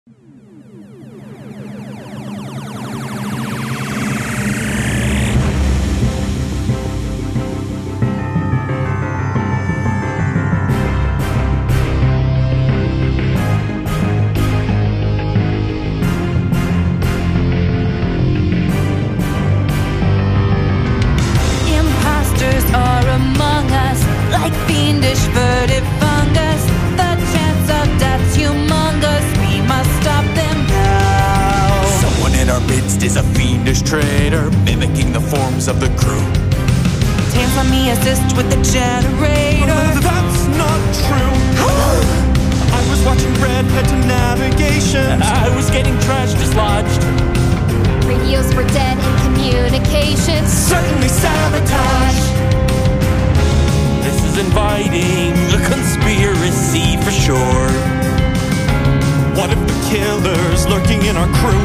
Imposters are among us, like fiendish furtive fungus. The chance of death's humongous, we must stop them now. Someone in our midst is a fiendish traitor, mimicking the forms of the crew. Tales let me assist with the generator. That's not true. I was watching Redhead to navigation. I was getting trash dislodged. Radios were dead in communications. Certainly sabotage. This is inviting a conspiracy for sure. What if the killer's lurking in our crew?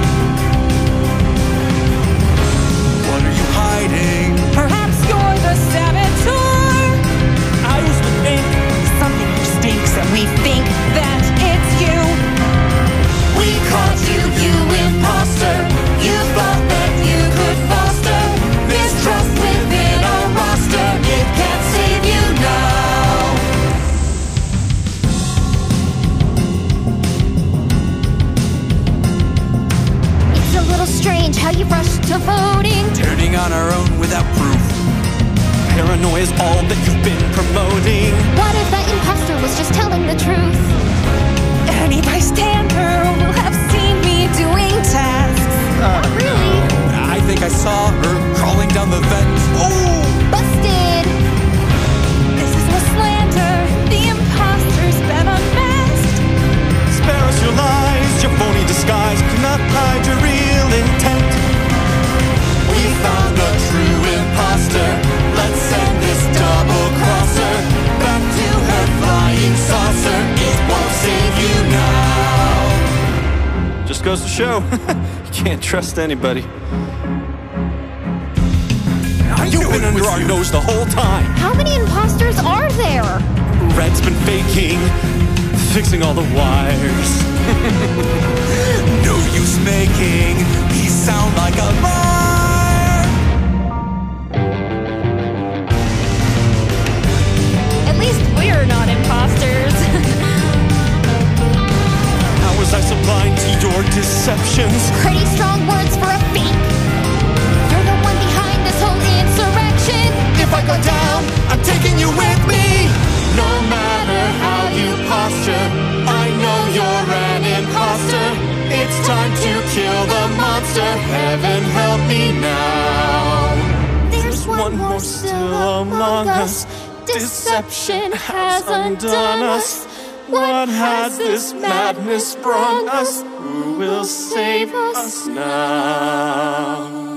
What are you hiding? Perhaps you're the saboteur. I was to think Something stinks and we think that it's you. we caught you, you imposter. You thought that you could foster mistrust within our roster. It can't save you now. It's a little strange how you rushed to voting. Turning on our own without proof. Paranoia is all that you've been promoting. What if that imposter was just telling the truth? Any bystander will have seen me doing tasks. Not really. I think I saw her crawling down the vent. Oh! Busted. This is no slander. The imposter's been unmasked. Spare us your lies. Your phony disguise cannot hide your real intent. We found a true imposter. Let's send this double crosser back to her flying saucer. It won't save you now. Just goes to show, you can't trust anybody. You've been under our nose the whole time. How many imposters are there? Red's been faking, fixing all the wires. No use making me sound like a liar. At least we're not imposters. How was I so blind to your deceptions? Pretty strong words for a fake. You're the one behind this whole insurrection. If I go down, I'm taking you with me. No matter how you posture, I know you're an imposter. It's time to kill the monster. Heaven help me now. There's One more still among us. Deception has undone us. What has this madness sprung us? Who will save us now?